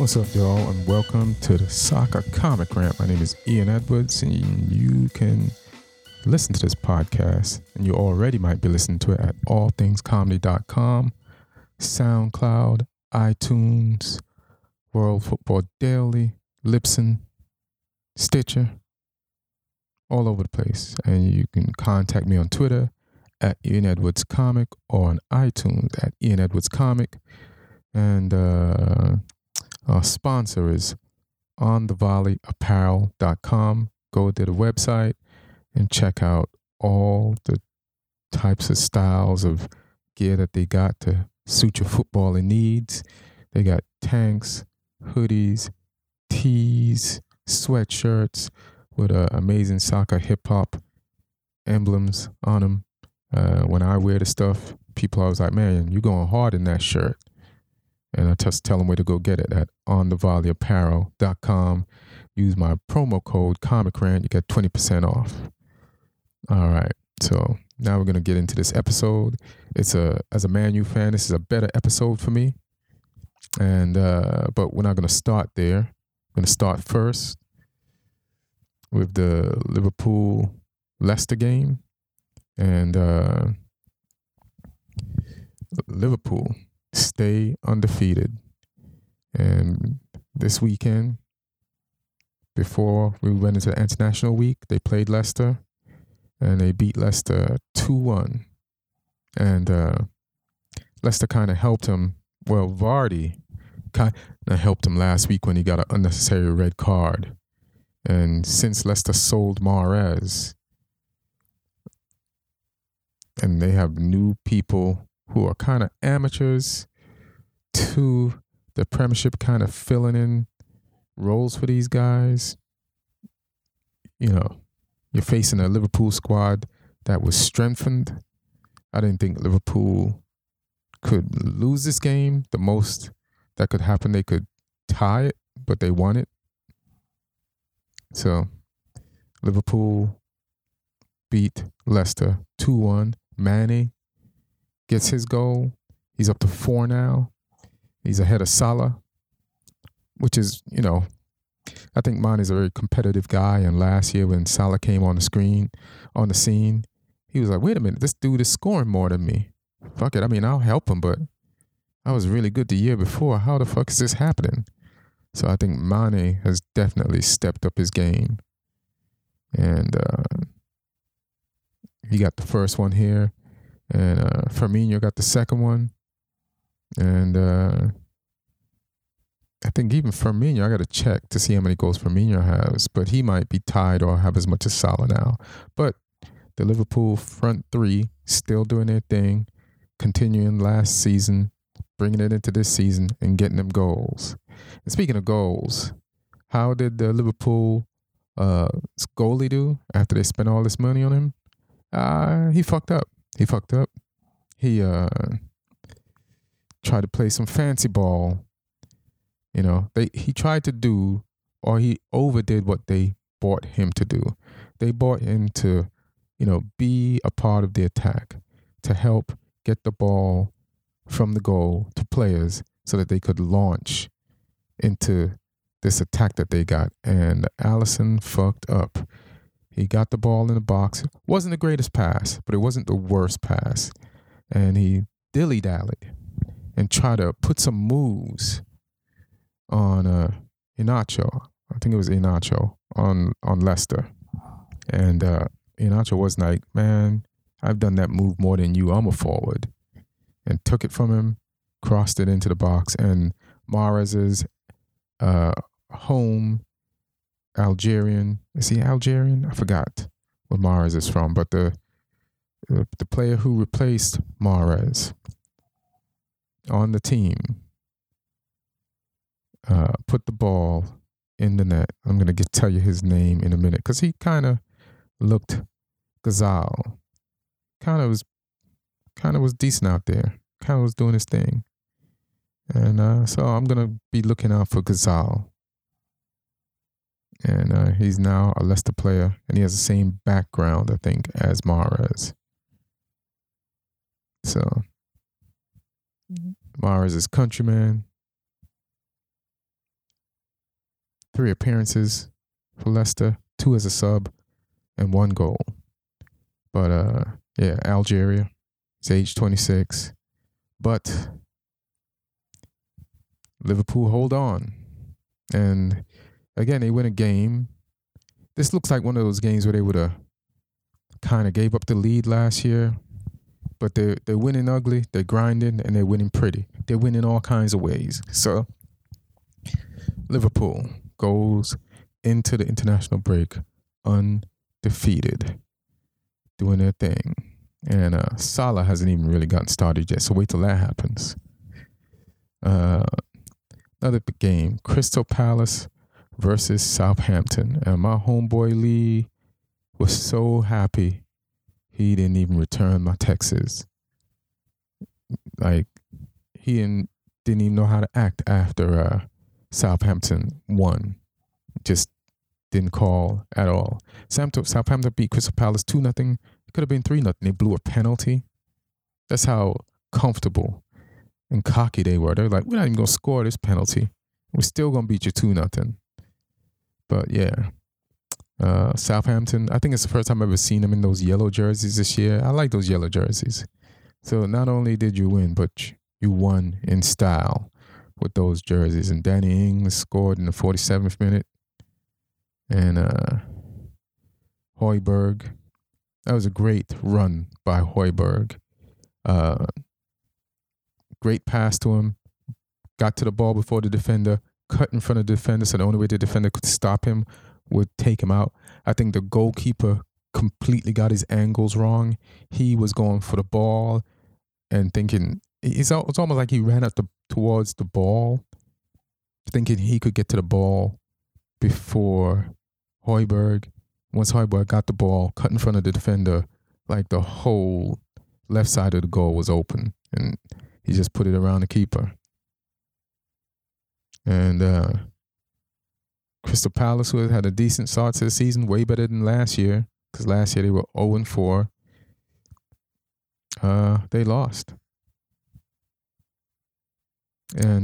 What's up, y'all, and welcome to the Soccer Comic Rant. My name is Ian Edwards, and you can listen to this podcast, and you already might be listening to it at allthingscomedy.com, SoundCloud, iTunes, World Football Daily, Libsyn, Stitcher, all over the place. And you can contact me on Twitter at Ian Edwards Comic or on iTunes at Ian Edwards Comic. And our sponsor is onthevolleyapparel.com. Go to the website and check out all the types of styles of gear that they got to suit your footballing needs. They got tanks, hoodies, tees, sweatshirts with amazing soccer hip-hop emblems on them. When I wear the stuff, people always like, man, you're going hard in that shirt. And I just tell them where to go get it at onthevolleyapparel.com. Use my promo code ComicRant. You get 20% off. All right. So now we're going to get into this episode. As a Man U fan, this is a better episode for me. And but we're not going to start there. We're going to start first with the Liverpool-Leicester game. And Liverpool stay undefeated. And this weekend, before we went into the international week, they played Leicester and they beat Leicester 2-1. And Leicester kind of helped him. Well, Vardy kind of helped him last week when he got an unnecessary red card. And since Leicester sold Mahrez, and they have new people who are kind of amateurs to the Premiership, kind of filling in roles for these guys. You know, you're facing a Liverpool squad that was strengthened. I didn't think Liverpool could lose this game. The most that could happen, they could tie it, but they won it. So Liverpool beat Leicester 2-1. Mane gets his goal. He's up to 4 now. He's ahead of Salah, which is, you know, I think Mane is a very competitive guy. And last year when Salah came on the scene, he was like, wait a minute, this dude is scoring more than me. Fuck it. I mean, I'll help him, but I was really good the year before. How the fuck is this happening? So I think Mane has definitely stepped up his game. And he got the first one here. And Firmino got the second one. And I think even Firmino, I got to check to see how many goals Firmino has. But he might be tied or have as much as Salah now. But the Liverpool front three still doing their thing, continuing last season, bringing it into this season and getting them goals. And speaking of goals, how did the Liverpool goalie do after they spent all this money on him? He fucked up. He tried to play some fancy ball. You know, he tried to do, or he overdid what they bought him to do. They bought him to, you know, be a part of the attack, to help get the ball from the goal to players so that they could launch into this attack that they got. And Alisson fucked up. He got the ball in the box. Wasn't the greatest pass, but it wasn't the worst pass. And he dilly-dallied and tried to put some moves on Iheanacho. I think it was Iheanacho on Leicester. And Iheanacho was like, man, I've done that move more than you. I'm a forward. And took it from him, crossed it into the box. And Mahrez's home Algerian. Is he Algerian? I forgot what Mahrez is from. But the player who replaced Mahrez on the team put the ball in the net. I'm going to tell you his name in a minute because he kind of looked Ghazal. Kind of was decent out there. Kind of was doing his thing. And so I'm going to be looking out for Ghazal. And he's now a Leicester player, and he has the same background, I think, as Mahrez. So Mahrez is countryman. 3 appearances for Leicester, 2 as a sub, and 1 goal. But yeah, Algeria. He's age 26. But Liverpool hold on. And again, they win a game. This looks like one of those games where they would have kind of gave up the lead last year. But they're winning ugly, they're grinding, and they're winning pretty. They're winning all kinds of ways. So Liverpool goes into the international break undefeated, doing their thing. And Salah hasn't even really gotten started yet, so wait till that happens. Another big game, Crystal Palace versus Southampton. And my homeboy Lee was so happy he didn't even return my texts. Like, he didn't even know how to act after Southampton won. Just didn't call at all. Southampton beat Crystal Palace 2-0. It could have been 3-0. They blew a penalty. That's how comfortable and cocky they were. They're like, we're not even going to score this penalty. We're still going to beat you 2-0. But yeah, Southampton, I think it's the first time I've ever seen them in those yellow jerseys this year. I like those yellow jerseys. So not only did you win, but you won in style with those jerseys. And Danny Ings scored in the 47th minute. And Højbjerg, that was a great run by Højbjerg. Great pass to him. Got to the ball before the defender. Cut in front of the defender, so the only way the defender could stop him would take him out. I think the goalkeeper completely got his angles wrong. He was going for the ball and thinking, it's almost like he ran up towards the ball, thinking he could get to the ball before Højbjerg. Once Højbjerg got the ball, cut in front of the defender, like the whole left side of the goal was open, and he just put it around the keeper. And Crystal Palace, who had a decent start to the season, way better than last year, because last year they were 0-4. They lost. And,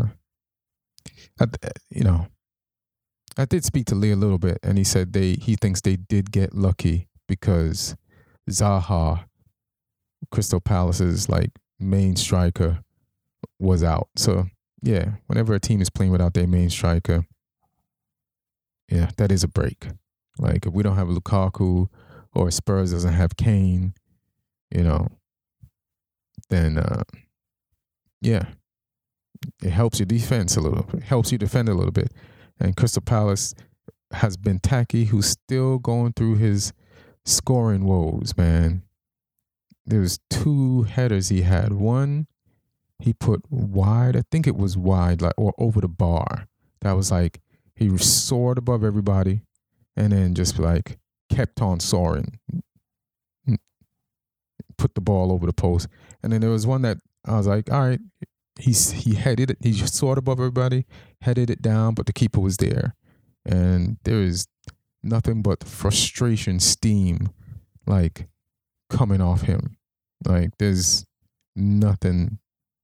I did speak to Lee a little bit, and he said he thinks they did get lucky because Zaha, Crystal Palace's main striker, was out. So yeah, whenever a team is playing without their main striker, yeah, that is a break. Like, if we don't have Lukaku or Spurs doesn't have Kane, then yeah, it helps your defense a little bit. It helps you defend a little bit. And Crystal Palace has Benteke, who's still going through his scoring woes, man. There was 2 headers he had. One, he put wide. I think it was wide, or over the bar. That was he soared above everybody and then just kept on soaring. Put the ball over the post. And then there was one that I was like, all right, he headed it. He soared above everybody, headed it down, but the keeper was there. And there is nothing but frustration, steam, coming off him. There's nothing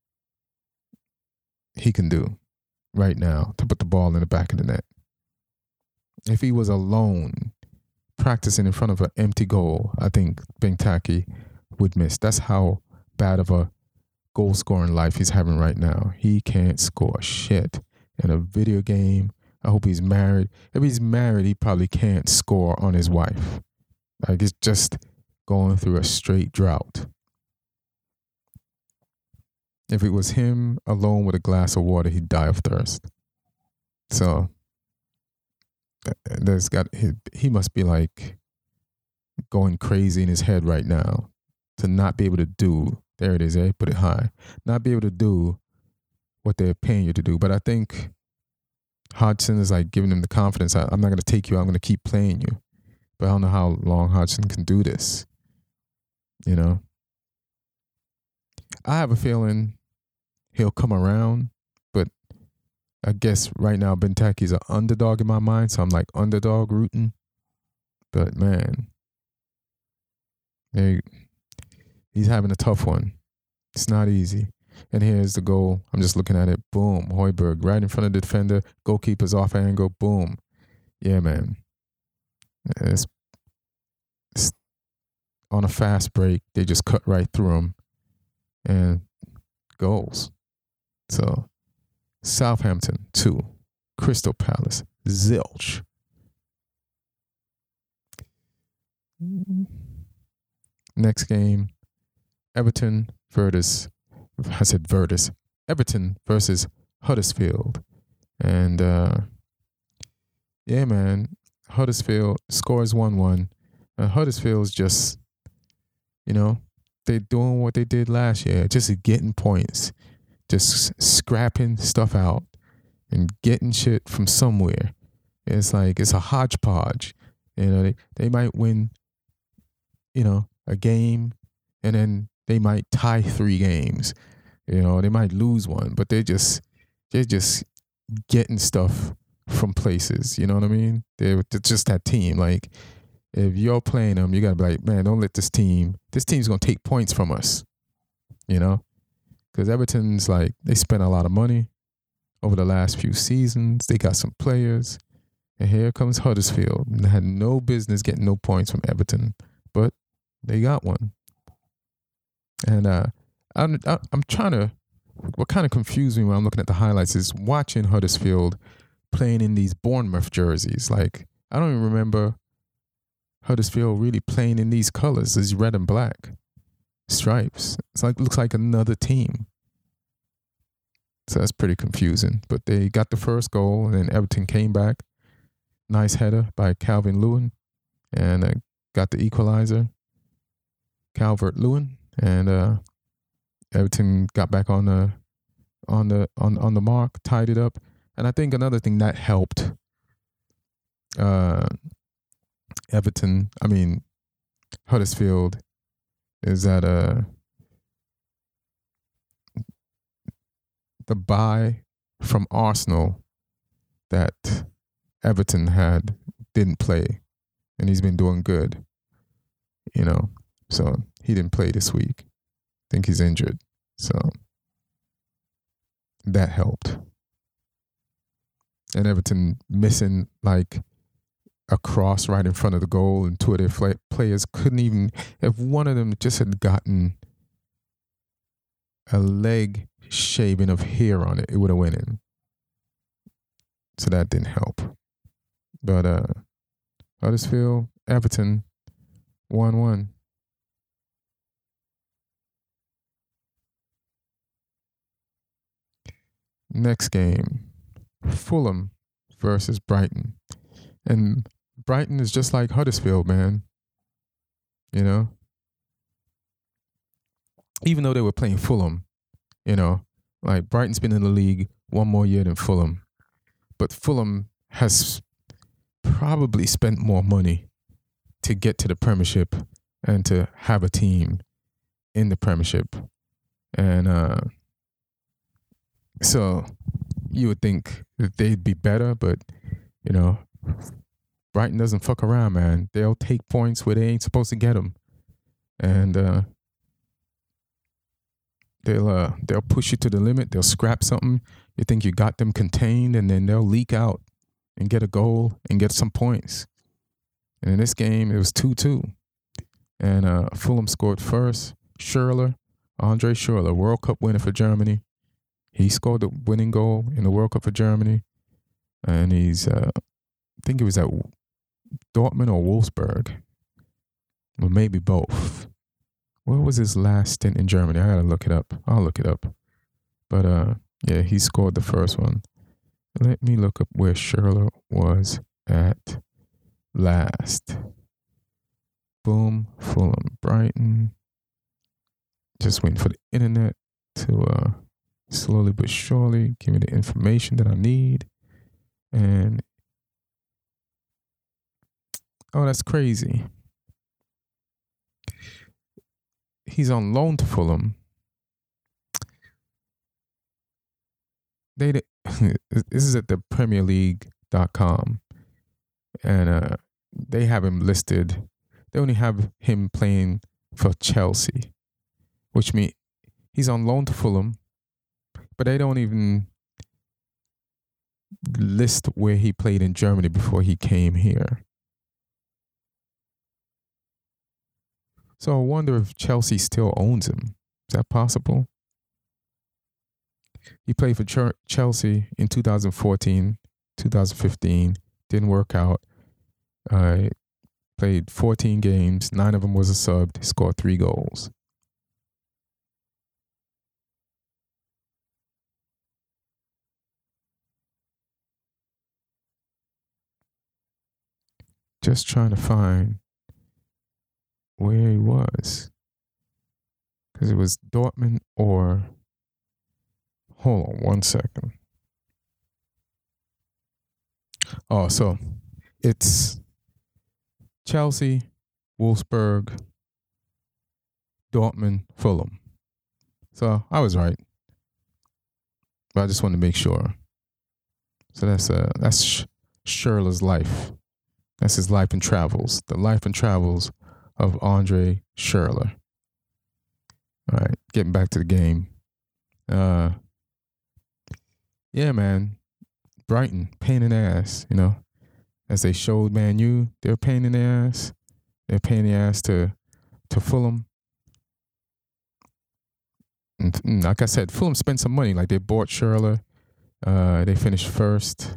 he can do right now to put the ball in the back of the net. If he was alone practicing in front of an empty goal, I think Benteke would miss. That's how bad of a goal scoring life he's having right now. He can't score shit in a video game. I hope he's married. If he's married, he probably can't score on his wife. It's just going through a straight drought. If it was him alone with a glass of water, he'd die of thirst. So he must be going crazy in his head right now to not be able to do, there it is, put it high, not be able to do what they're paying you to do. But I think Hodgson is giving him the confidence. I'm not going to take you, I'm going to keep playing you. But I don't know how long Hodgson can do this. I have a feeling he'll come around, but I guess right now Benteke's an underdog in my mind, so I'm underdog rooting. But man, he's having a tough one. It's not easy. And here's the goal. I'm just looking at it. Boom. Højbjerg right in front of the defender. Goalkeeper's off angle. Boom. Yeah, man. It's on a fast break. They just cut right through him. And goals. So, Southampton 2. Crystal Palace. Zilch. Next game. Everton versus Huddersfield. And yeah, man, Huddersfield scores 1-1. Huddersfield's just, they're doing what they did last year, just getting points, just scrapping stuff out and getting shit from somewhere. It's like, it's a hodgepodge. They might win, a game, and then they might tie 3 games. They might lose one, but they're just getting stuff from places. You know what I mean? They're just that team. Like, if you're playing them, you gotta be like, man, don't let this team's gonna take points from us. Because Everton's like, they spent a lot of money over the last few seasons. They got some players, and here comes Huddersfield. They had no business getting no points from Everton, but they got one. And I'm trying to, what kind of confused me when I'm looking at the highlights is watching Huddersfield playing in these Bournemouth jerseys. Like, I don't even remember Huddersfield really playing in these colors, these red and black stripes. It's like, looks like another team. So that's pretty confusing. But they got the first goal, and then Everton came back. Nice header by Calvert-Lewin, and got the equalizer. Calvert-Lewin, and Everton got back on the mark, tied it up. And I think another thing that helped Huddersfield is that the buy from Arsenal that Everton didn't play, and he's been doing good, so he didn't play this week. I think he's injured, so that helped. And Everton missing like a cross right in front of the goal, and 2 of their players couldn't even, if one of them just had gotten a leg shaving of hair on it, it would have went in. So that didn't help. But Huddersfield, Everton, 1-1. Next game, Fulham versus Brighton. And Brighton is just like Huddersfield, man. Even though they were playing Fulham, like Brighton's been in the league one more year than Fulham. But Fulham has probably spent more money to get to the Premiership and to have a team in the Premiership. And so you would think that they'd be better, but, Brighton doesn't fuck around, man. They'll take points where they ain't supposed to get them. And they'll push you to the limit. They'll scrap something. You think you got them contained, and then they'll leak out and get a goal and get some points. And in this game, it was 2-2. And Fulham scored first. Andre Schürrle, World Cup winner for Germany. He scored the winning goal in the World Cup for Germany. And he's, I think it was at Dortmund or Wolfsburg. Or maybe both. What was his last stint in Germany? I gotta look it up. I'll look it up. But yeah, he scored the first one. Let me look up where Schürrle was at last. Boom, Fulham, Brighton. Just waiting for the internet to slowly but surely give me the information that I need. And oh, that's crazy. He's on loan to Fulham. This is at the PremierLeague.com, and they have him listed. They only have him playing for Chelsea, which means he's on loan to Fulham, but they don't even list where he played in Germany before he came here. So I wonder if Chelsea still owns him. Is that possible? He played for Chelsea in 2014, 2015. Didn't work out. Played 14 games. 9 of them was a sub. He scored 3 goals. Just trying to find where he was. Because it was Dortmund or... Hold on 1 second. Oh, so it's Chelsea, Wolfsburg, Dortmund, Fulham. So I was right. But I just wanted to make sure. So that's Schürrle's life. That's his life and travels. The life and travels of Andre Schürrle. All right, getting back to the game. Yeah, man. Brighton, pain in the ass, you know. As they showed Man U, they're a pain in the ass. They're a pain in the ass to Fulham. And like I said, Fulham spent some money. Like they bought Schürrle. They finished first.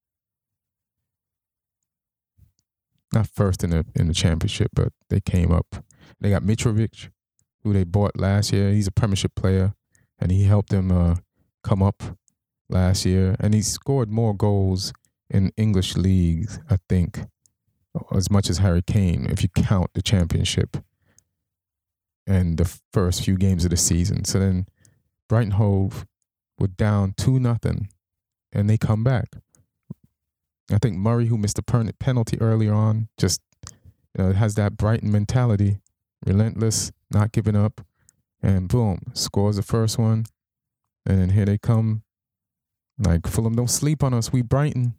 Not first in the championship, but they came up. They got Mitrovic, who they bought last year. He's a Premiership player, and he helped them come up last year. And he scored more goals in English leagues, I think, as much as Harry Kane, if you count the championship and the first few games of the season. So then Brighton Hove were down 2-0, and they come back. I think Murray, who missed a penalty earlier on, just has that Brighton mentality, relentless, not giving up, and boom, scores the first one. And then here they come. Like, Fulham, don't sleep on us. We Brighton.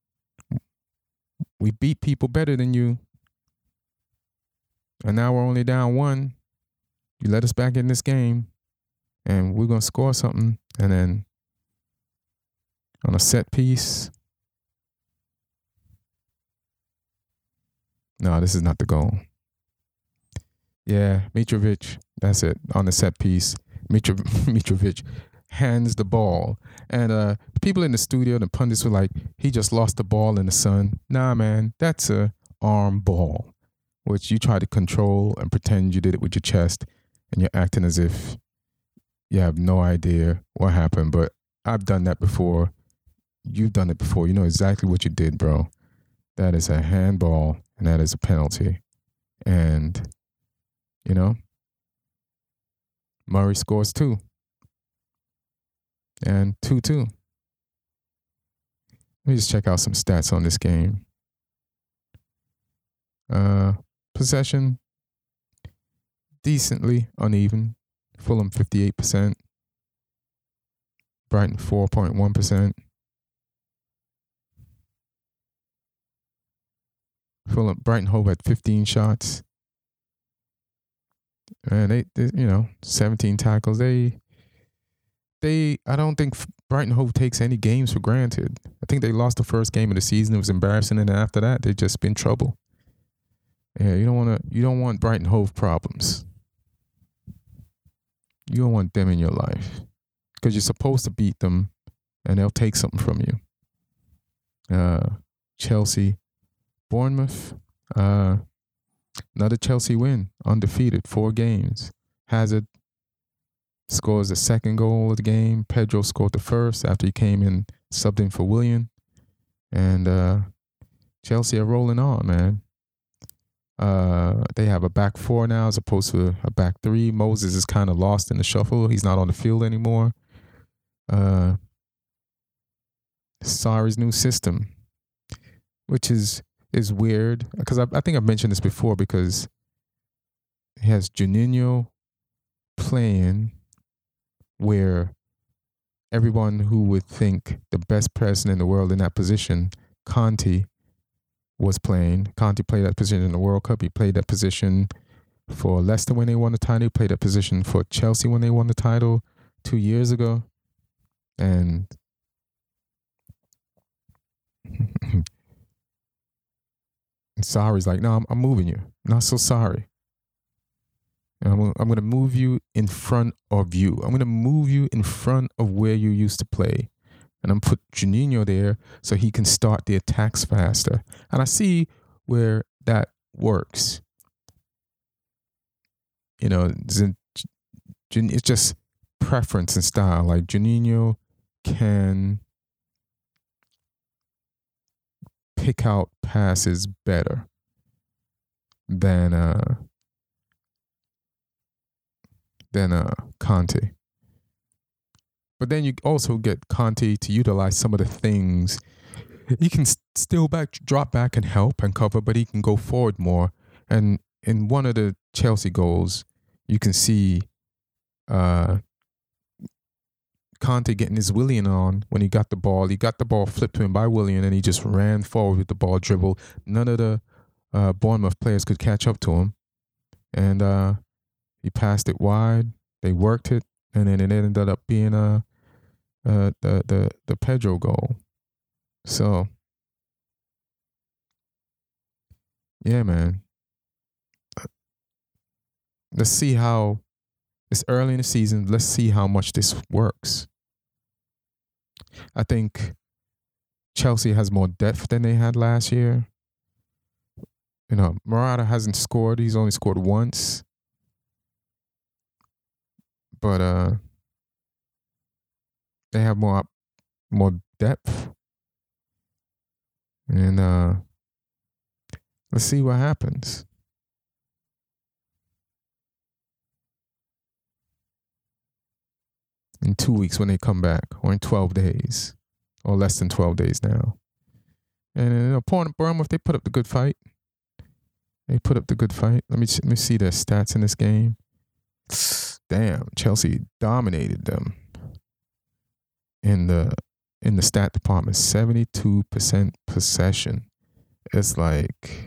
We beat people better than you. And now we're only down 1. You let us back in this game, and we're going to score something. And then on a set piece. No, this is not the goal. Yeah, Mitrovic, that's it. On the set piece, Mitrovic hands the ball. And people in the studio, the pundits were like, he just lost the ball in the sun. Nah, man, that's a arm ball, which you try to control and pretend you did it with your chest, and you're acting as if you have no idea what happened. But I've done that before. You've done it before. You know exactly what you did, bro. That is a handball, and that is a penalty. And, Murray scores 2. And 2-2. Let me just check out some stats on this game. Possession, decently uneven. Fulham 58%. Brighton 4.1%. Brighton Hove had 15 shots. And they 17 tackles. I don't think Brighton Hove takes any games for granted. I think they lost the first game of the season. It was embarrassing, and after that, they've just been trouble. Yeah, you don't want Brighton Hove problems. You don't want them in your life, because you're supposed to beat them, and they'll take something from you. Chelsea, Bournemouth, another Chelsea win, undefeated, 4 games. Hazard scores the second goal of the game. Pedro scored the first after he came in, subbed in for Willian. And Chelsea are rolling on, man. They have a back 4 now as opposed to a back 3. Moses is kind of lost in the shuffle. He's not on the field anymore. Sarri's new system, which is weird, because I think I've mentioned this before, because he has Juninho playing where everyone who would think the best person in the world in that position, Conte, was playing. Conte played that position in the World Cup. He played that position for Leicester when they won the title. He played that position for Chelsea when they won the title 2 years ago. And Sarri's like, no, I'm moving you. Not so sorry. I'm going to move you in front of you. I'm going to move you in front of where you used to play. And I'm put Juninho there so he can start the attacks faster. And I see where that works. You know, it's just preference and style. Like Juninho can pick out passes better than Conte. But then you also get Conte to utilize some of the things. He can still drop back and help and cover, but he can go forward more. And in one of the Chelsea goals, you can see Conte getting his Willian on when he got the ball. He got the ball flipped to him by Willian, and he just ran forward with the ball dribble. None of the Bournemouth players could catch up to him. And he passed it wide. They worked it, and then it ended up being the Pedro goal. So, yeah, man. Let's see how it's early in the season. Let's see how much this works. I think Chelsea has more depth than they had last year. You know, Morata hasn't scored. He's only scored once. But they have more depth. And let's see what happens. In 2 weeks when they come back, or in 12 days, or less than 12 days now. And Bournemouth, they put up the good fight. Let me see their stats in this game. Damn, Chelsea dominated them in the stat department. 72% possession. It's like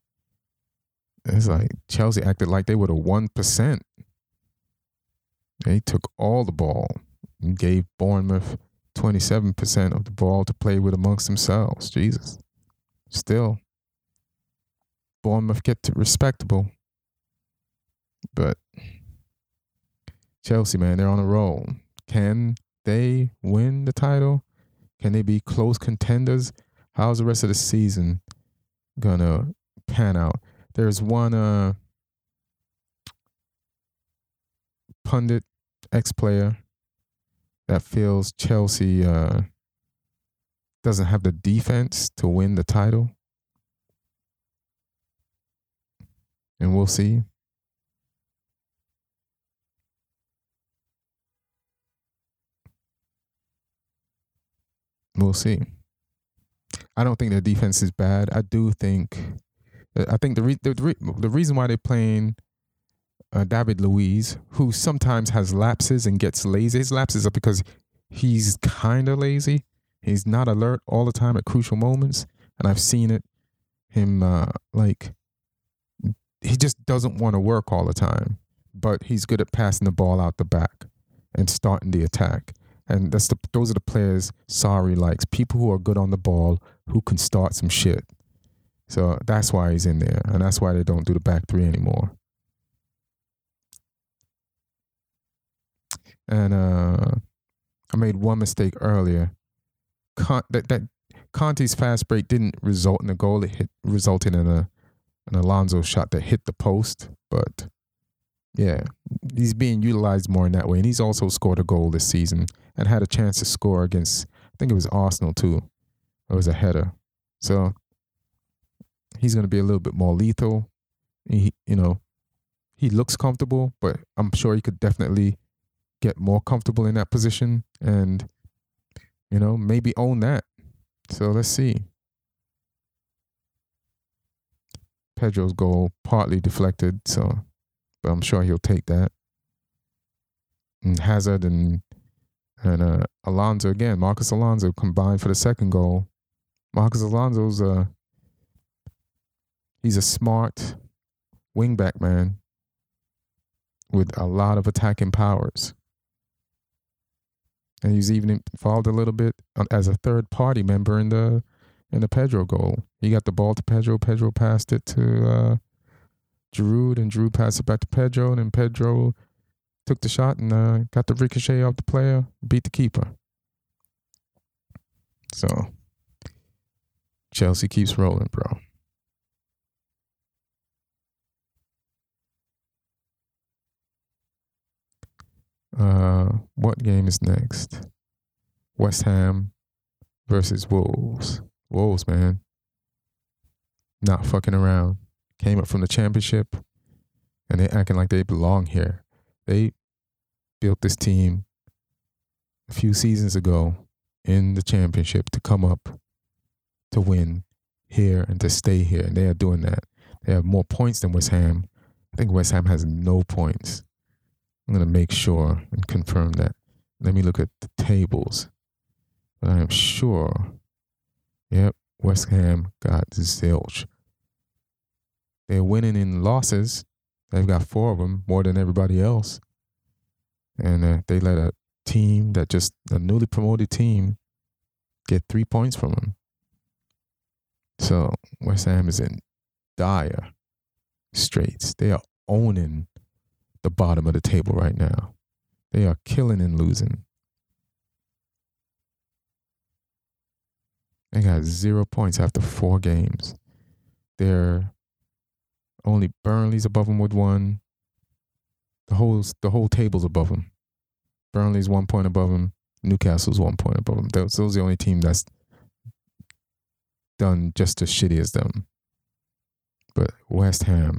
Chelsea acted like they were the 1%. They took all the ball and gave Bournemouth 27% of the ball to play with amongst themselves. Jesus. Still, Bournemouth get to respectable. But Chelsea, man, they're on a roll. Can they win the title? Can they be close contenders? How's the rest of the season gonna pan out? There's one pundit, ex-player, that feels Chelsea doesn't have the defense to win the title. And we'll see. We'll see. I don't think their defense is bad. I think the reason why they're playing David Luiz, who sometimes has lapses and gets lazy. His lapses are because he's kind of lazy. He's not alert all the time at crucial moments. And I've seen it. Him, he just doesn't want to work all the time. But he's good at passing the ball out the back and starting the attack. And those are the players Sarri likes. People who are good on the ball, who can start some shit. So that's why he's in there. And that's why they don't do the back three anymore. And I made one mistake earlier. That Conte's fast break didn't result in a goal. It resulted in an Alonso shot that hit the post. But yeah, he's being utilized more in that way. And he's also scored a goal this season and had a chance to score against, I think it was Arsenal too. It was a header. So he's going to be a little bit more lethal. He looks comfortable, but I'm sure he could definitely get more comfortable in that position and, maybe own that. So let's see. Pedro's goal partly deflected, but I'm sure he'll take that. And Hazard and Alonso again. Marcos Alonso combined for the second goal. Marcos Alonso's he's a smart wingback, man, with a lot of attacking powers. And he's even involved a little bit as a third party member in the Pedro goal. He got the ball to Pedro. Pedro passed it to Giroud, and Giroud passed it back to Pedro, and then Pedro took the shot and got the ricochet off the player, beat the keeper. So Chelsea keeps rolling, bro. What game is next? West Ham versus Wolves. Wolves, man. Not fucking around. Came up from the championship and they acting like they belong here. They built this team a few seasons ago in the championship to come up to win here and to stay here. And they are doing that. They have more points than West Ham. I think West Ham has no points. I'm going to make sure and confirm that. Let me look at the tables. But I am sure, yep, West Ham got zilch. They're winning in losses. They've got 4 of them, more than everybody else. And they let a team a newly promoted team, get 3 points from them. So West Ham is in dire straits. They are owning the bottom of the table right now. They are killing and losing. They got 0 points after 4 games. They're only Burnley's above them with 1. The whole table's above them. Burnley's 1 point above them. Newcastle's 1 point above them. Those are the only team that's done just as shitty as them. But West Ham,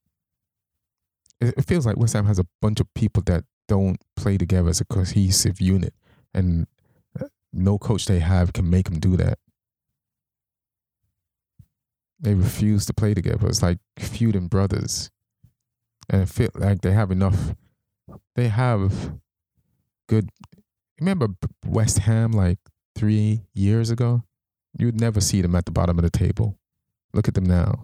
it feels like West Ham has a bunch of people that don't play together as a cohesive unit, and no coach they have can make them do that. They refuse to play together. It's like feuding brothers. And I feel like they have enough. They have good. Remember West Ham like 3 years ago? You'd never see them at the bottom of the table. Look at them now.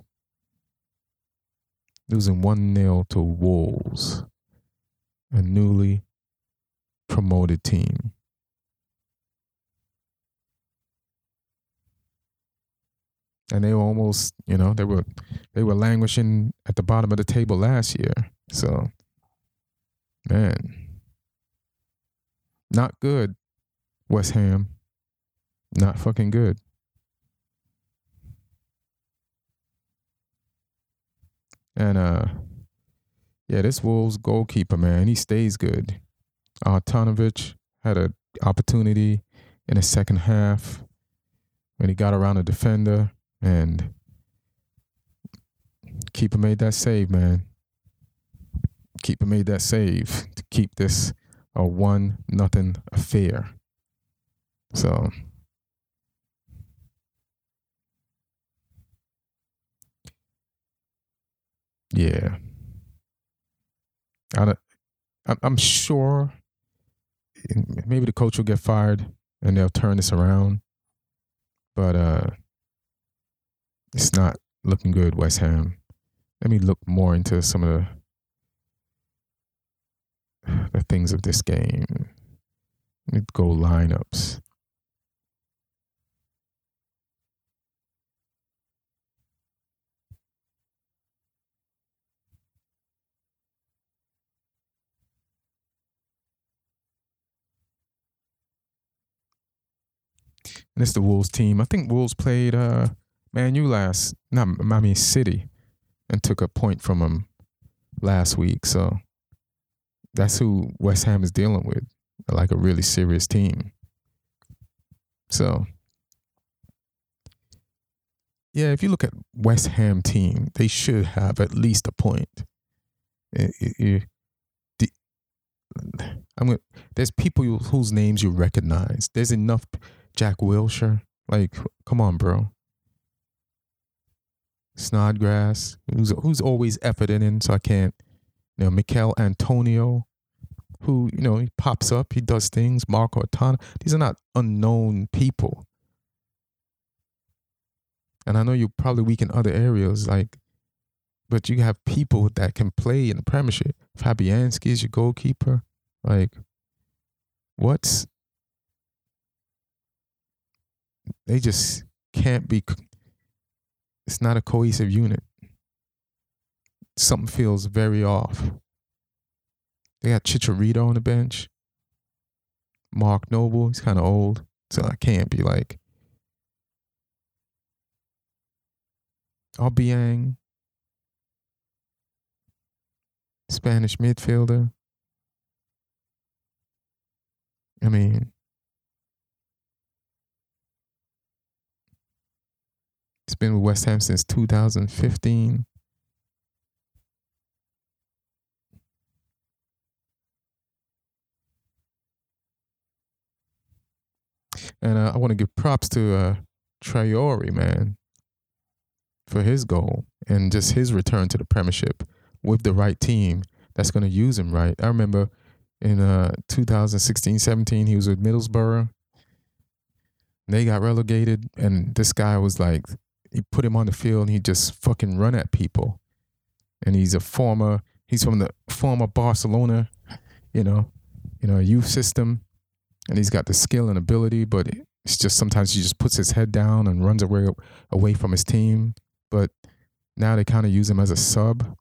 Losing 1-0 to Wolves, a newly promoted team. And they were almost, they were languishing at the bottom of the table last year. So, man, not good, West Ham. Not fucking good. And, this Wolves goalkeeper, man, he stays good. Artanovic had an opportunity in the second half when he got around a defender. And keeper made that save, man. Keeper made that save to keep this a 1-0 affair. So, yeah. I'm sure maybe the coach will get fired and they'll turn this around. But it's not looking good, West Ham. Let me look more into some of the things of this game. Let me go lineups. And it's the Wolves team. I think Wolves played Man U City, and took a point from them last week. So that's who West Ham is dealing with, like a really serious team. So, yeah, if you look at West Ham team, they should have at least a point. There's people whose names you recognize. There's enough. Jack Wilshere, like, come on, bro. Snodgrass, who's always efforting in, so I can't. Mikel Antonio, who, he pops up, he does things. Marco Atana. These are not unknown people. And I know you're probably weak in other areas, but you have people that can play in the Premiership. Fabianski is your goalkeeper. Like, what's they just can't be. It's not a cohesive unit. Something feels very off. They got Chicharito on the bench. Mark Noble, he's kind of old, so I can't be like Obiang, Spanish midfielder. I mean, he's been with West Ham since 2015. And I want to give props to Traore, man, for his goal and just his return to the Premiership with the right team that's going to use him right. I remember in 2016-17, he was with Middlesbrough. They got relegated, and this guy was like, he put him on the field and he just fucking run at people. And he's from the former Barcelona, youth system. And he's got the skill and ability, but it's just sometimes he just puts his head down and runs away from his team. But now they kind of use him as a sub.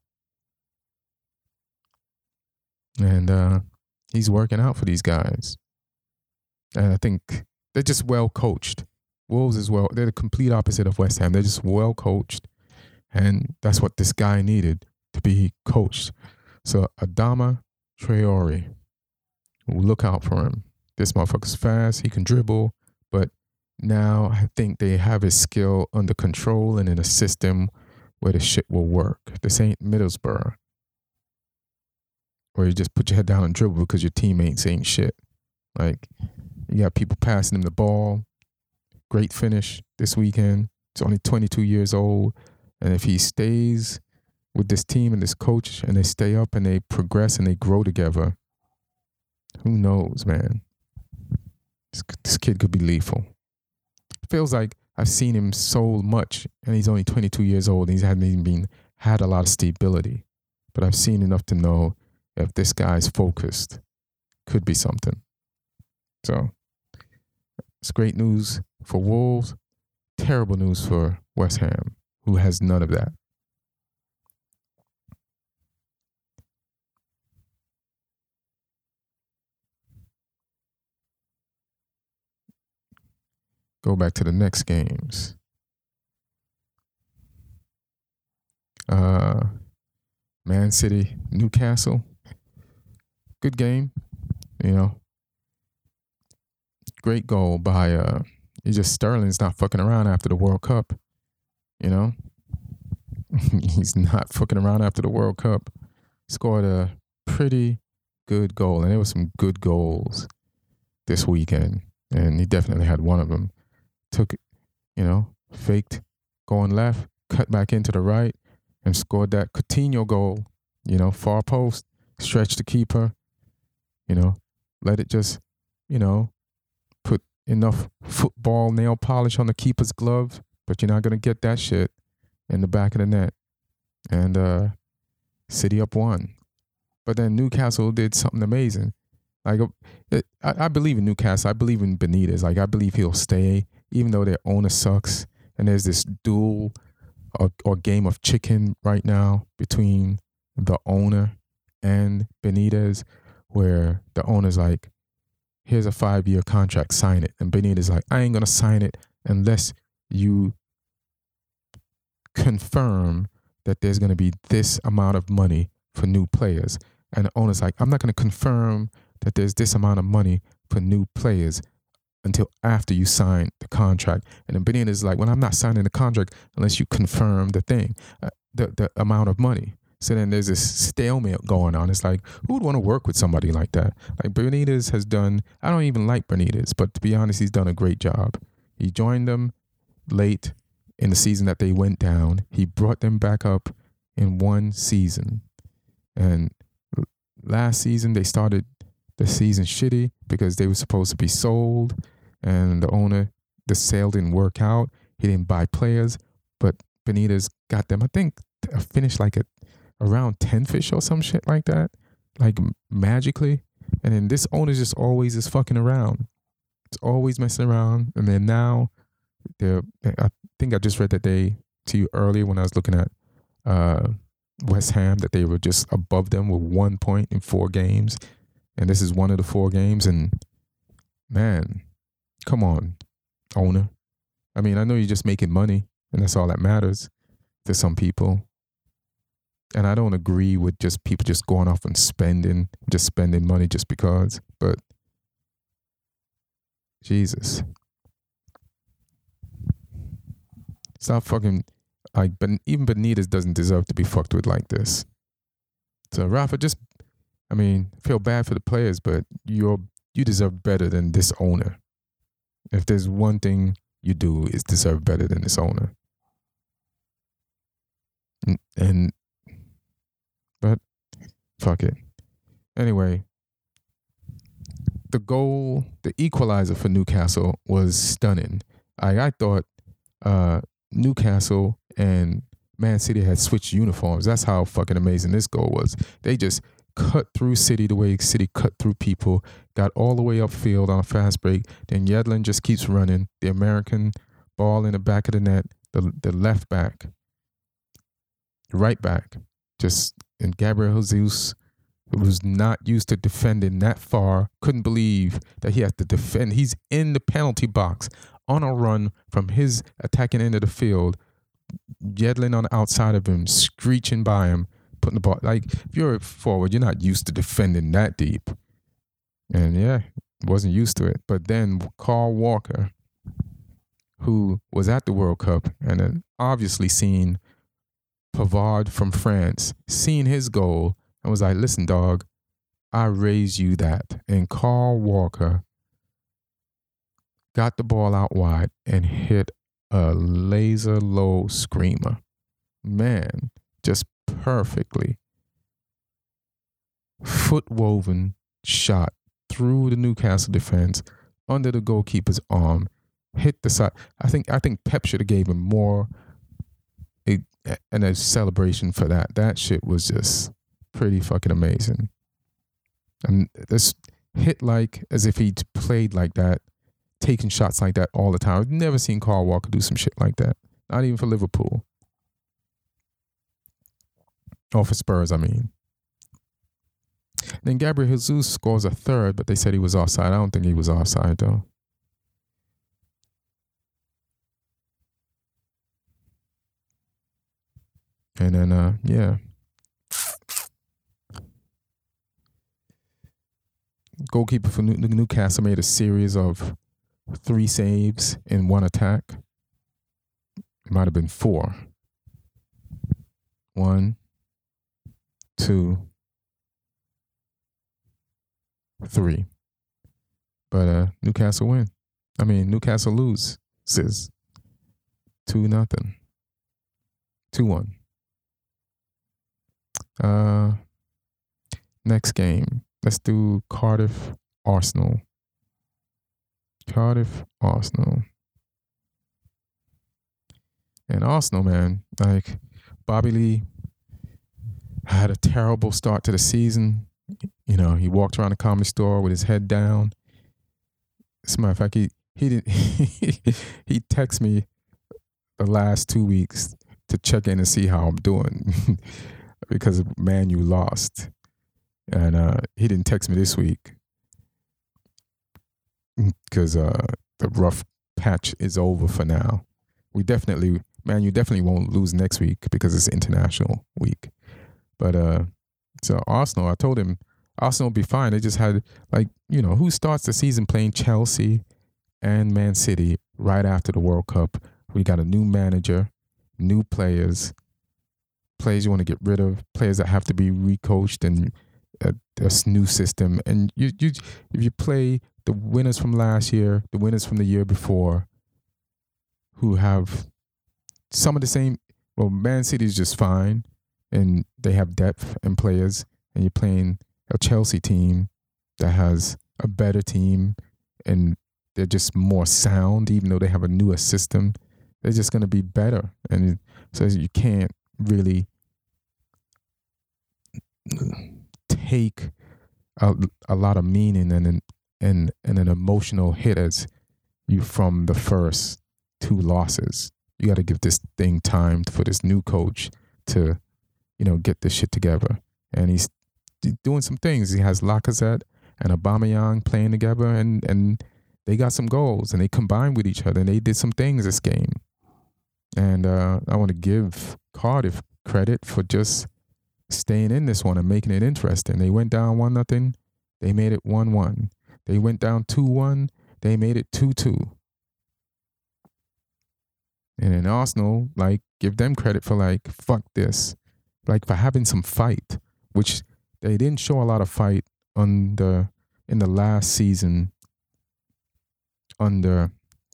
And he's working out for these guys. And I think they're just well coached. Wolves as well. They're the complete opposite of West Ham. They're just well coached. And that's what this guy needed to be coached. So Adama Traore, look out for him. This motherfucker's fast. He can dribble. But now I think they have his skill under control and in a system where the shit will work. This ain't Middlesbrough, where you just put your head down and dribble because your teammates ain't shit. Like, you got people passing him the ball. Great finish this weekend. He's only 22 years old. And if he stays with this team and this coach and they stay up and they progress and they grow together, who knows, man? This kid could be lethal. It feels like I've seen him so much and he's only 22 years old and he hasn't even had a lot of stability. But I've seen enough to know if this guy's focused, could be something. So it's great news for Wolves, terrible news for West Ham, who has none of that. Go back to the next games. Man City, Newcastle. Good game, Great goal by Sterling's not fucking around after the World Cup. He's not fucking around after the World Cup. Scored a pretty good goal, and there were some good goals this weekend, and he definitely had one of them. Took, faked going left, cut back into the right, and scored that Coutinho goal. Far post, stretched the keeper. Let it just, put enough football nail polish on the keeper's glove, but you're not going to get that shit in the back of the net. And City up 1. But then Newcastle did something amazing. Like, I believe in Newcastle. I believe in Benitez. Like, I believe he'll stay, even though their owner sucks. And there's this duel or game of chicken right now between the owner and Benitez, where the owner's like, here's a 5-year contract, sign it. And Benitez like, I ain't going to sign it unless you confirm that there's going to be this amount of money for new players. And the owner's like, I'm not going to confirm that there's this amount of money for new players until after you sign the contract. And then Benitez is like, well, I'm not signing the contract unless you confirm the thing, the amount of money. So then there's this stalemate going on. It's like, who would want to work with somebody like that? Like, Benitez has done, I don't even like Benitez, but to be honest, he's done a great job. He joined them late in the season that they went down. He brought them back up in one season. And last season, they started the season shitty because they were supposed to be sold. And the sale didn't work out. He didn't buy players. But Benitez got them, I think, finished like around 10th-ish or some shit like that. Like, magically. And then this owner just always is fucking around. It's always messing around. And then now I think I just read that to you earlier when I was looking at West Ham, that they were just above them with 1 point in 4 games. And this is one of the 4 games. And man, come on, owner. I mean, I know you're just making money, and that's all that matters to some people. And I don't agree with just people just going off and spending money just because. But Jesus, stop fucking but even Benitez doesn't deserve to be fucked with like this. So Rafa, feel bad for the players, but you deserve better than this owner. If there's one thing you do, is deserve better than this owner. But fuck it. Anyway, the equalizer for Newcastle was stunning. I thought Newcastle and Man City had switched uniforms. That's how fucking amazing this goal was. They just cut through City the way City cut through people, got all the way upfield on a fast break. Then Yedlin just keeps running. The American ball in the back of the net, the left back, right back, and Gabriel Jesus, who was not used to defending that far, couldn't believe that he had to defend. He's in the penalty box on a run from his attacking end of the field, Yedlin on the outside of him, screeching by him, putting the ball. Like, if you're a forward, you're not used to defending that deep. And yeah, wasn't used to it. But then Carl Walker, who was at the World Cup and had obviously seen Pavard from France, seen his goal and was like, listen, dog, I raised you that. And Carl Walker got the ball out wide and hit a laser low screamer. Man, just perfectly foot woven shot through the Newcastle defense, under the goalkeeper's arm, hit the side. I think Pep should have gave him more and a celebration for that. That shit was just pretty fucking amazing. And this hit like as if he'd played like that, taking shots like that all the time. I've never seen Carl Walker do some shit like that. Not even for Liverpool. Or for Spurs, I mean. Then Gabriel Jesus scores a third, but they said he was offside. I don't think he was offside, though. And then, yeah. Goalkeeper for Newcastle made a series of 3 saves in 1 attack. It might have been 4. 1, 2, 3. But Newcastle win. Newcastle loses 2-0. 2-1. Next game. Let's do Cardiff Arsenal. And Arsenal, man, like Bobby Lee had a terrible start to the season. You know, he walked around the Comedy Store with his head down. As a matter of fact, he didn't. He texted me the last 2 weeks to check in and see how I'm doing because Man U lost, and he didn't text me this week because the rough patch is over for now. Man U definitely won't lose next week because it's international week. But so Arsenal, I told him Arsenal will be fine. They just had, who starts the season playing Chelsea and Man City right after the World Cup? We got a new manager, new players you want to get rid of, players that have to be recoached and a new system. And you if you play the winners from last year, the winners from the year before, who have some of the same, well, Man City is just fine and they have depth and players, and you're playing a Chelsea team that has a better team and they're just more sound, even though they have a newer system. They're just going to be better. And so you can't really take a lot of meaning and an emotional hit as you from the first 2 losses. You got to give this thing time for this new coach to, get this shit together. And he's doing some things. He has Lacazette and Aubameyang playing together, and they got some goals, and they combined with each other, and they did some things this game. And I want to give Cardiff credit for just staying in this one and making it interesting. They went down 1-0. They made it 1-1. They went down 2-1. They made it 2-2. And in Arsenal, give them credit for fuck this. For having some fight, which they didn't show a lot of fight in the last season under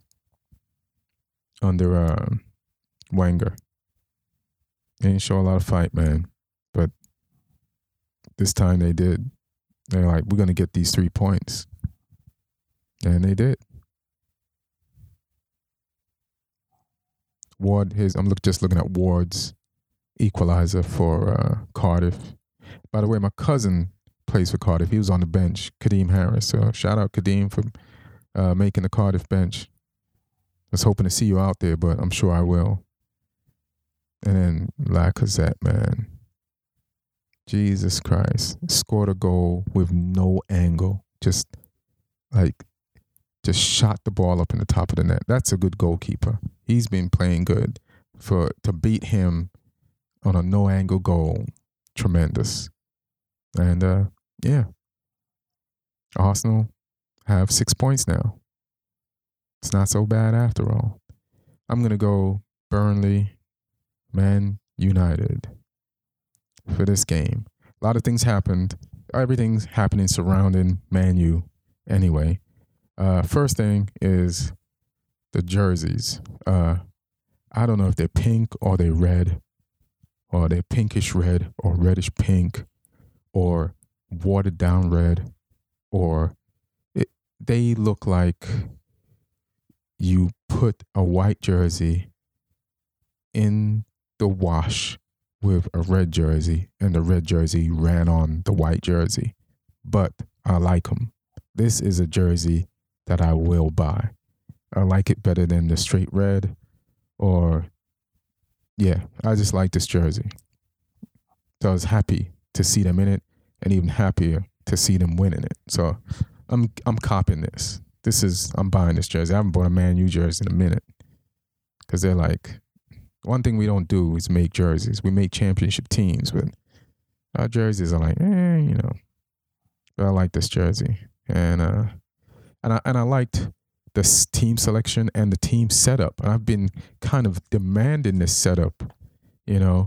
Wenger. They didn't show a lot of fight, man. But this time they did. They're like, we're going to get these 3 points. And they did. Ward, I'm just looking at Ward's equalizer for Cardiff. By the way, my cousin plays for Cardiff. He was on the bench, Kadeem Harris. So shout out Kadeem for making the Cardiff bench. I was hoping to see you out there, but I'm sure I will. And then Lacazette, man. Jesus Christ. Scored a goal with no angle. Just shot the ball up in the top of the net. That's a good goalkeeper. He's been playing good. To beat him on a no-angle goal, tremendous. And, Arsenal have 6 points now. It's not so bad after all. I'm going to go Burnley, Man United for this game. A lot of things happened. Everything's happening surrounding Man U anyway. First thing is the jerseys. I don't know if they're pink or they're red, or they're pinkish red or reddish pink or watered down red, or they look like you put a white jersey in the wash with a red jersey, and the red jersey ran on the white jersey. But I like them. This is a jersey that I will buy. I like it better than the straight red, I just like this jersey. So I was happy to see them in it, and even happier to see them winning it. So I'm copping this. I'm buying this jersey. I haven't bought a Man U jersey in a minute, because they're like, one thing we don't do is make jerseys. We make championship teams, but our jerseys are like, But I like this jersey, and I liked the team selection and the team setup. And I've been kind of demanding this setup, and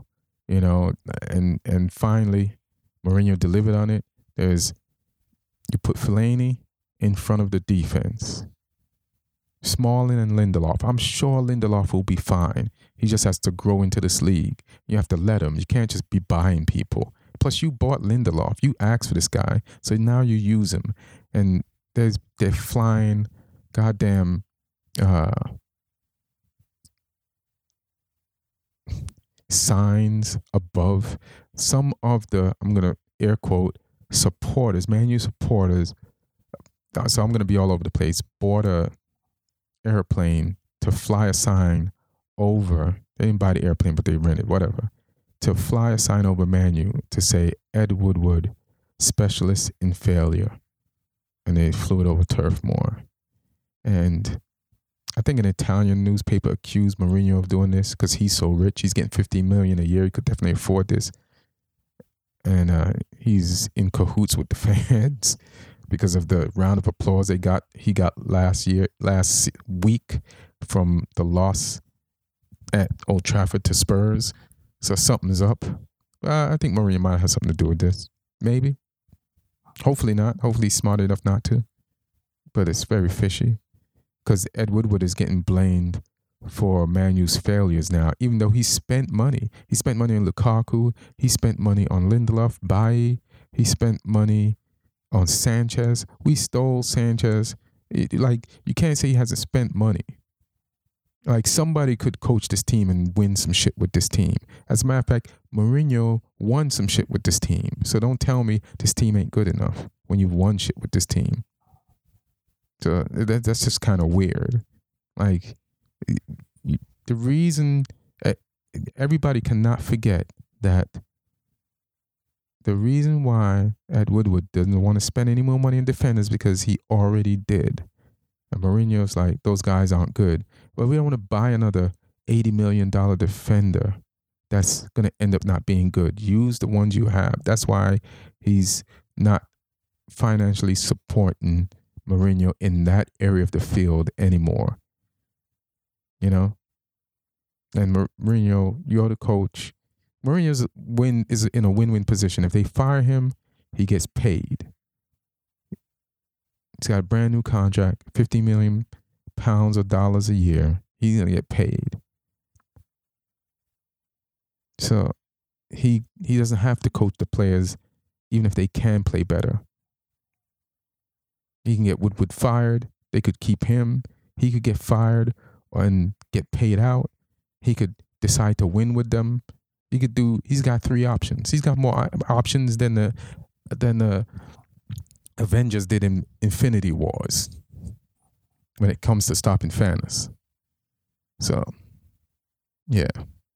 finally Mourinho delivered on it. You put Fellaini in front of the defense. Smalling and Lindelof. I'm sure Lindelof will be fine. He just has to grow into this league. You have to let him. You can't just be buying people. Plus, you bought Lindelof. You asked for this guy, so now you use him. And they're flying goddamn signs above some of the, I'm going to air quote, supporters, Man U supporters. So I'm going to be all over the place. Bought a airplane to fly a sign over. They didn't buy the airplane, but they rented, whatever. To fly a sign over Man U to say Ed Woodward, specialist in failure. And they flew it over Turf Moor. And I think an Italian newspaper accused Mourinho of doing this because he's so rich. He's getting $50 million a year. He could definitely afford this. And he's in cahoots with the fans because of the round of applause he got last week from the loss at Old Trafford to Spurs. So something's up. I think Mourinho might have something to do with this. Maybe. Hopefully not. Hopefully he's smart enough not to. But it's very fishy because Ed Woodward is getting blamed for Man U's failures now, even though he spent money. He spent money on Lukaku. He spent money on Lindelof, Bailly. He spent money on Sanchez. We stole Sanchez. You can't say he hasn't spent money. Somebody could coach this team and win some shit with this team. As a matter of fact, Mourinho won some shit with this team. So don't tell me this team ain't good enough when you've won shit with this team. So that's just kind of weird. The reason everybody cannot forget that the reason why Ed Woodward doesn't want to spend any more money on defenders because he already did. And Mourinho's like, those guys aren't good. But we don't want to buy another $80 million defender that's going to end up not being good. Use the ones you have. That's why he's not financially supporting Mourinho in that area of the field anymore. You know? And Mourinho, you're the coach. Mourinho's is in a win-win position. If they fire him, he gets paid. He's got a brand new contract, £50 million or dollars a year. He's gonna get paid. So he doesn't have to coach the players, even if they can play better. He can get Woodward fired. They could keep him. He could get fired and get paid out. He could decide to win with them. He's got 3 options. He's got more options than the Avengers did in Infinity Wars when it comes to stopping Thanos. So, yeah.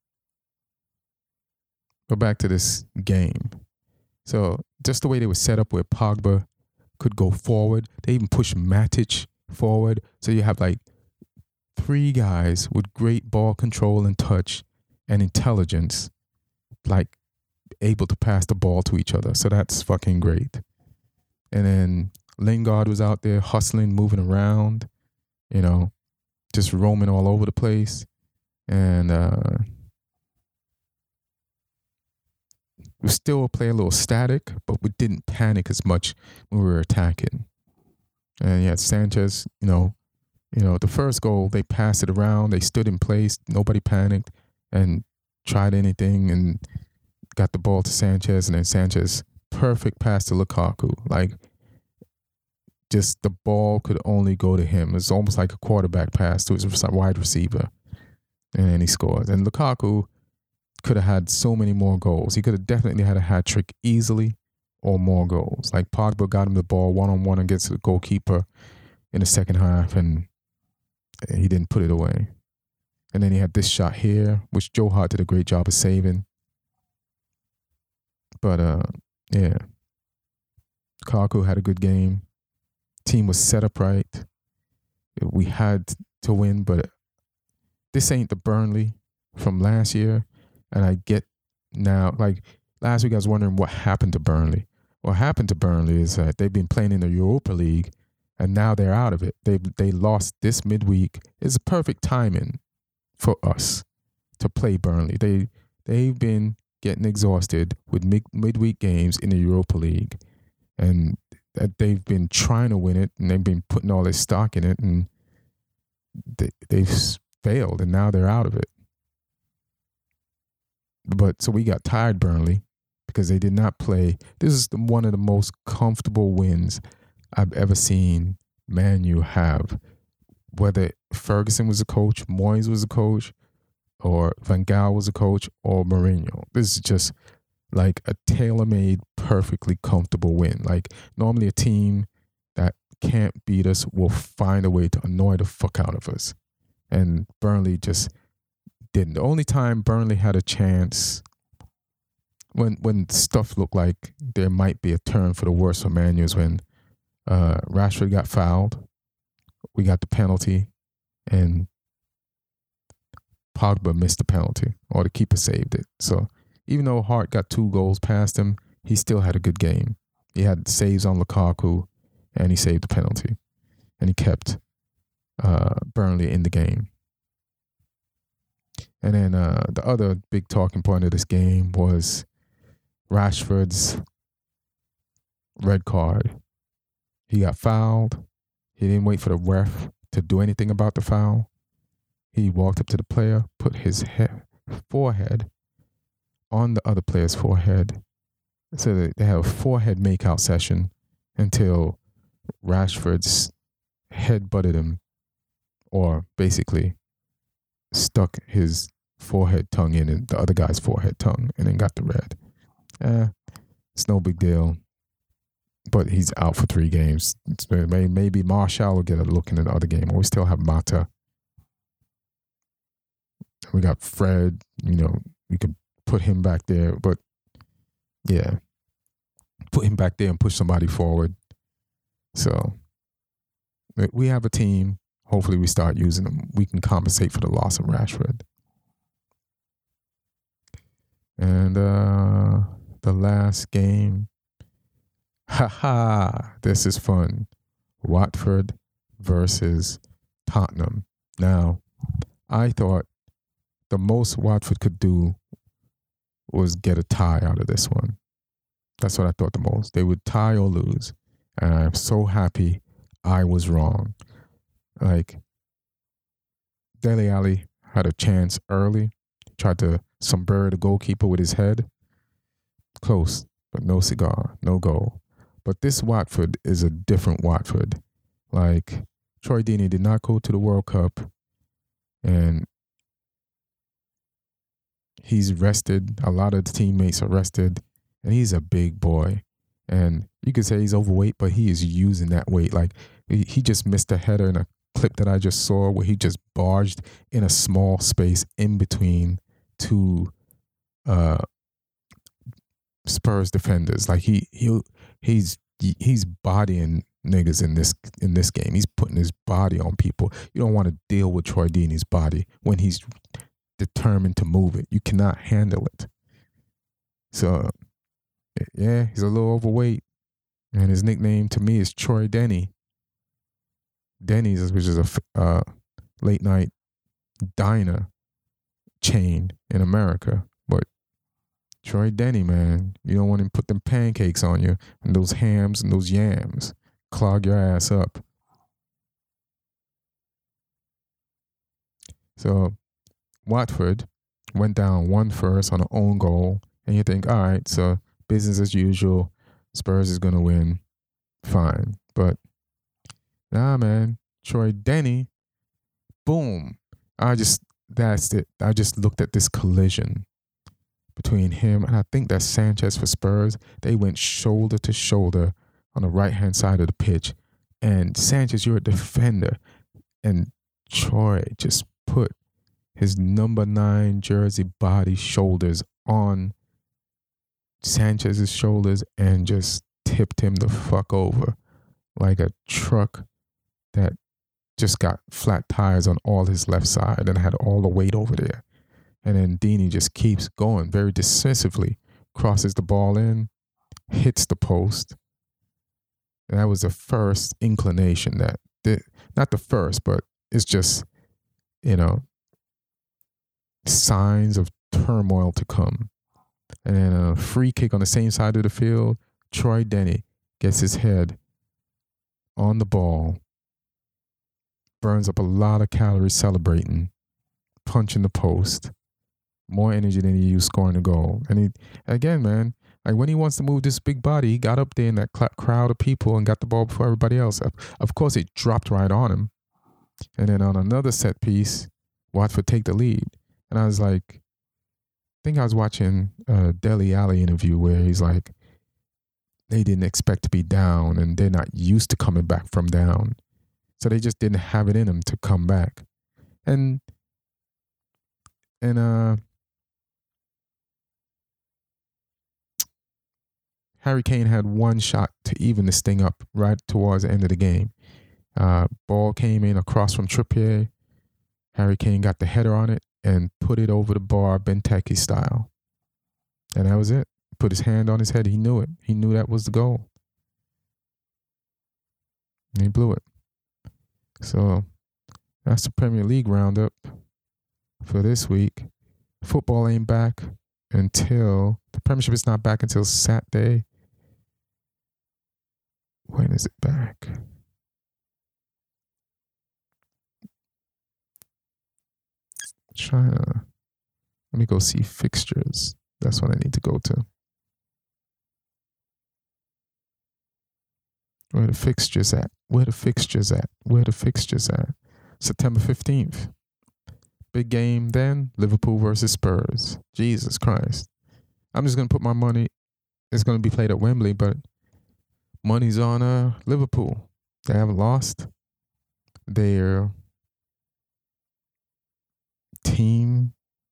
But back to this game. So, just the way they were set up where Pogba could go forward. They even pushed Matic forward. So you have like 3 guys with great ball control and touch and intelligence, like able to pass the ball to each other. So that's fucking great. And then Lingard was out there hustling, moving around, you know, just roaming all over the place. And we still play a little static, but we didn't panic as much when we were attacking. And yeah, Sanchez, you know, the first goal, they passed it around. They stood in place. Nobody panicked and tried anything and got the ball to Sanchez. And then Sanchez, perfect pass to Lukaku. Like, just the ball could only go to him. It's almost like a quarterback pass to his wide receiver. And then he scores. And Lukaku could have had so many more goals. He could have definitely had a hat trick easily or more goals. Like, Pogba got him the ball one-on-one against the goalkeeper in the second half, and he didn't put it away. And then he had this shot here, which Joe Hart did a great job of saving. But, yeah. Lukaku had a good game. Team was set up right. We had to win, but this ain't the Burnley from last year. And I get now, like last week I was wondering what happened to Burnley. What happened to Burnley is that they've been playing in the Europa League and now they're out of it. They lost this midweek. It's perfect timing for us to play Burnley. They've been getting exhausted with midweek games in the Europa League. And they've been trying to win it and they've been putting all their stock in it and they've failed and now they're out of it. But so we got tired, Burnley, because they did not play. This is one of the most comfortable wins I've ever seen Man U have. Whether Ferguson was a coach, Moyes was a coach, or Van Gaal was a coach, or Mourinho. This is just like a tailor-made, perfectly comfortable win. Like, normally a team that can't beat us will find a way to annoy the fuck out of us. And Burnley just didn't. The only time Burnley had a chance when stuff looked like there might be a turn for the worse for Man U is when Rashford got fouled. We got the penalty and Pogba missed the penalty, or the keeper saved it. So even though Hart got 2 goals past him, he still had a good game. He had saves on Lukaku and he saved the penalty. And he kept Burnley in the game. And then the other big talking point of this game was Rashford's red card. He got fouled. He didn't wait for the ref to do anything about the foul. He walked up to the player, put his forehead on the other player's forehead. So that they have a forehead makeout session until Rashford's head butted him, or basically stuck his forehead tongue in the other guy's forehead tongue and then got the red. It's no big deal. But he's out for 3 games. Maybe Martial will get a look in the other game. We still have Mata. We got Fred, we could put him back there, but yeah, put him back there and push somebody forward. So we have a team. Hopefully we start using them. We can compensate for the loss of Rashford. And the last game, this is fun. Watford versus Tottenham. Now, I thought the most Watford could do was get a tie out of this one. That's what I thought the most. They would tie or lose. And I'm so happy I was wrong. Like, Dele Alli had a chance early. Tried to sombrero the goalkeeper with his head. Close, but no cigar, no goal. But this Watford is a different Watford. Like, Troy Deeney did not go to the World Cup, and he's rested. A lot of the teammates are rested, and he's a big boy. And you could say he's overweight, but he is using that weight. Like, he just missed a header in a clip that I just saw where he just barged in a small space in between two Spurs defenders. Like, he's bodying niggas in this game. He's putting his body on people. You don't want to deal with Troy Deeney's body when he's determined to move it. You cannot handle it. So, yeah, he's a little overweight. And his nickname to me is Troy Denny. Denny's, which is a late night diner chain in America. But Troy Denny, man, you don't want him to put them pancakes on you and those hams and those yams. Clog your ass up. So Watford went down 1-1 on an own goal. And you think, all right, so business as usual. Spurs is going to win. Fine. But nah, man. Troy Denny, boom. That's it. I just looked at this collision between him and I think that's Sanchez for Spurs. They went shoulder to shoulder on the right-hand side of the pitch. And Sanchez, you're a defender. And Troy just put his number 9 jersey body shoulders on Sanchez's shoulders and just tipped him the fuck over like a truck that just got flat tires on all his left side and had all the weight over there. And then Deeney just keeps going very decisively, crosses the ball in, hits the post. And that was the first inclination not the first, but it's just, signs of turmoil to come. And then a free kick on the same side of the field. Troy Denny gets his head on the ball, burns up a lot of calories celebrating, punching the post, more energy than he used scoring a goal. And he, again, man, like when he wants to move this big body, he got up there in that crowd of people and got the ball before everybody else. Of course, it dropped right on him. And then on another set piece, Watford take the lead. And I was like, I think I was watching a Dele Alli interview where he's like, they didn't expect to be down and they're not used to coming back from down. So they just didn't have it in them to come back. And Harry Kane had one shot to even this thing up right towards the end of the game. Ball came in across from Trippier. Harry Kane got the header on it and put it over the bar Benteke style. And that was it. Put his hand on his head. He knew it. He knew that was the goal. And he blew it. So that's the Premier League roundup for this week. Football ain't back until, the Premiership is not back until Saturday. When is it back? Let me go see fixtures. That's what I need to go to. Where the fixtures at? September 15th. Big game then. Liverpool versus Spurs. Jesus Christ. I'm just going to put my money. It's going to be played at Wembley, but money's on Liverpool. They haven't lost. They're team.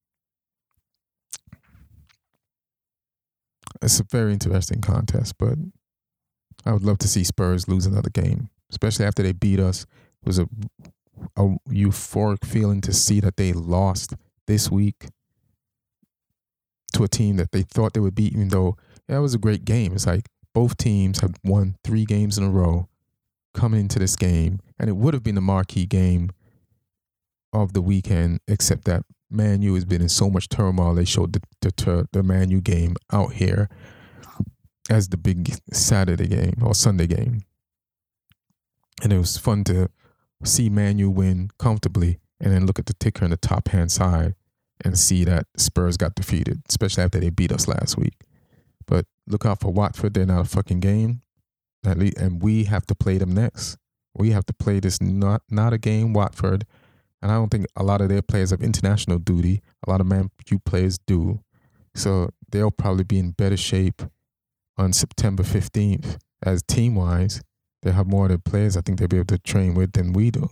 It's a very interesting contest, but I would love to see Spurs lose another game, especially after they beat us. It was a euphoric feeling to see that they lost this week to a team that they thought they would beat, even though it was a great game. It's like both teams have won 3 games in a row coming into this game, and it would have been the marquee game of the weekend, except that Man U has been in so much turmoil. They showed the Man U game out here as the big Saturday game or Sunday game. And it was fun to see Man U win comfortably and then look at the ticker on the top hand side and see that Spurs got defeated, especially after they beat us last week. But look out for Watford. They're not a fucking game. And we have to play them next. We have to play this not a game, Watford. And I don't think a lot of their players have international duty. A lot of Man U players do. So they'll probably be in better shape on September 15th as team-wise. They'll have more of their players I think they'll be able to train with than we do.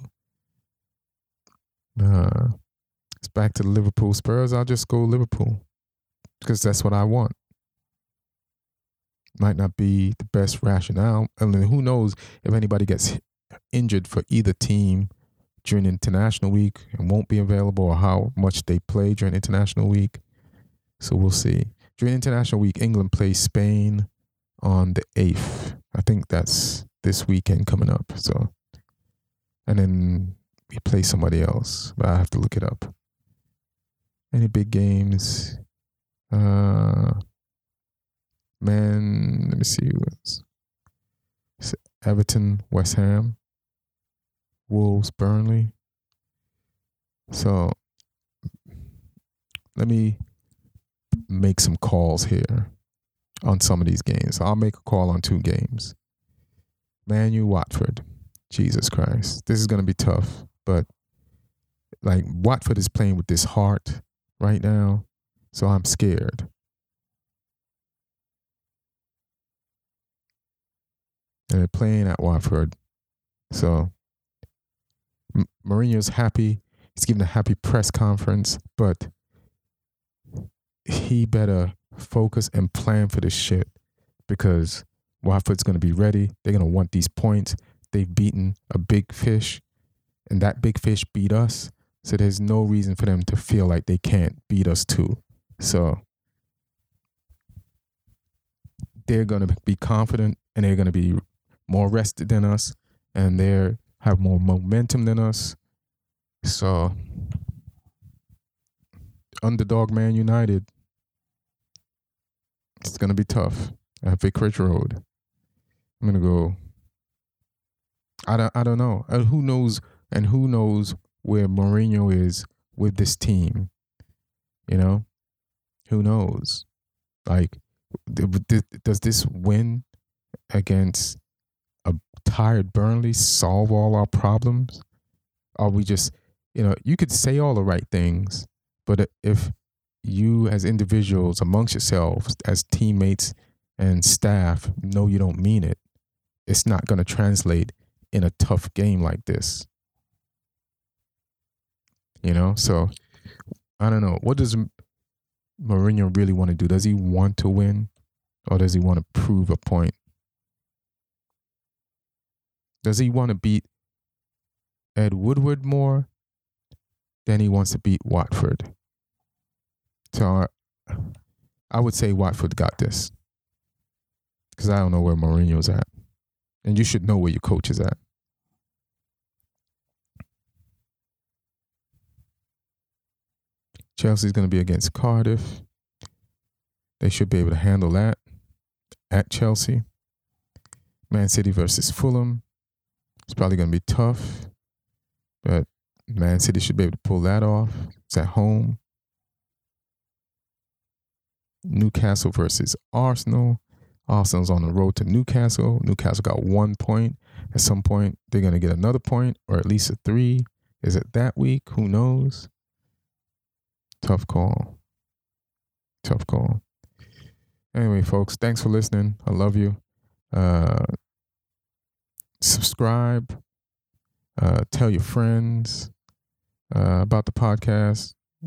It's back to the Liverpool Spurs. I'll just go Liverpool because that's what I want. Might not be the best rationale. I mean, who knows if anybody gets injured for either team during international week and won't be available, or how much they play during international week. So we'll see. During international week, England plays Spain on the 8th. I think that's this weekend coming up. So, and then we play somebody else, but I have to look it up. Any big games? Let me see. Everton, West Ham, Wolves, Burnley. So let me make some calls here on some of these games. I'll make a call on 2 games. Man U, Watford. Jesus Christ. This is going to be tough, but like Watford is playing with this heart right now, so I'm scared. And they're playing at Watford. So Mourinho's happy. He's giving a happy press conference, but he better focus and plan for this shit because Watford's going to be ready. They're going to want these points. They've beaten a big fish, and that big fish beat us. So there's no reason for them to feel like they can't beat us too. So they're going to be confident, and they're going to be more rested than us, and they have more momentum than us. So underdog Man United, it's going to be tough at Vicarage Road. I'm going to go, I don't know. Who knows where Mourinho is with this team? You know? Who knows? Like, does this win against a tired Burnley solve all our problems? Are we just, you could say all the right things, but if you as individuals amongst yourselves, as teammates and staff, know you don't mean it, it's not going to translate in a tough game like this. So I don't know. What does Mourinho really want to do? Does he want to win, or does he want to prove a point? Does he want to beat Ed Woodward more than he wants to beat Watford? So I would say Watford got this, because I don't know where Mourinho's at. And you should know where your coach is at. Chelsea's going to be against Cardiff. They should be able to handle that at Chelsea. Man City versus Fulham. It's probably going to be tough, but Man City should be able to pull that off. It's at home. Newcastle versus Arsenal. Arsenal's on the road to Newcastle. Newcastle got 1 point. At some point, they're going to get another point, or at least a 3. Is it that week? Who knows? Tough call. Anyway, folks, thanks for listening. I love you. Subscribe. Tell your friends about the podcast.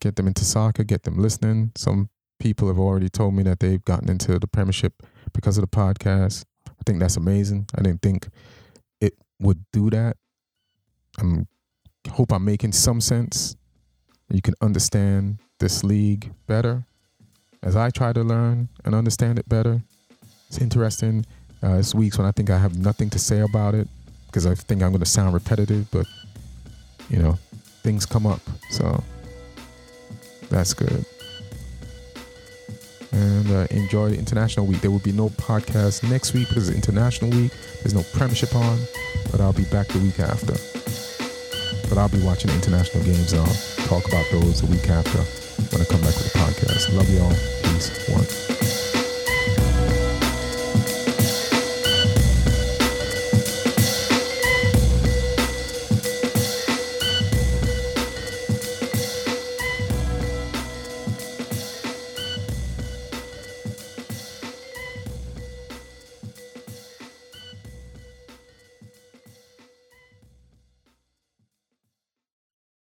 get them into soccer, get them listening. Some people have already told me that they've gotten into the Premiership because of the podcast. I think that's amazing. I didn't think it would do that. I hope I'm making some sense. You can understand this league better as I try to learn and understand it better. It's interesting. It's weeks when I think I have nothing to say about it because I think I'm going to sound repetitive, but, things come up. So that's good. And enjoy the International Week. There will be no podcast next week because it's International Week. There's no Premiership on, but I'll be back the week after. But I'll be watching the international games and I'll talk about those the week after when I come back with the podcast. Love y'all. Peace. One.